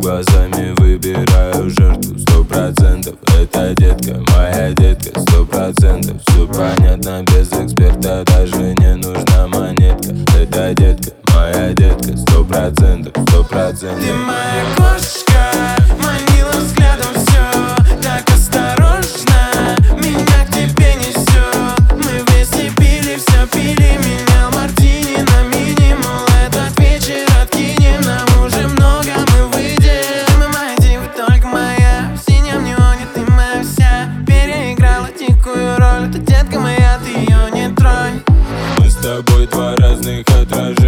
глазами выбираю жертву. 100% это детка, моя детка. 100% все понятно, без эксперта даже не нужна монетка. Это детка, моя детка. 100%, 100%. Ты моя кошечка, манила взглядом все. Так осторожно, меня к тебе несет. Мы вместе пили, все пили, менял мартини на минимум. Этот вечер откинем, нам уже много, мы выйдем. Мы моя дива, только моя. В синем неоне ты моя вся. Переиграла дикую роль. Это детка моя, ты ее не тронь. Мы с тобой два разных отражения.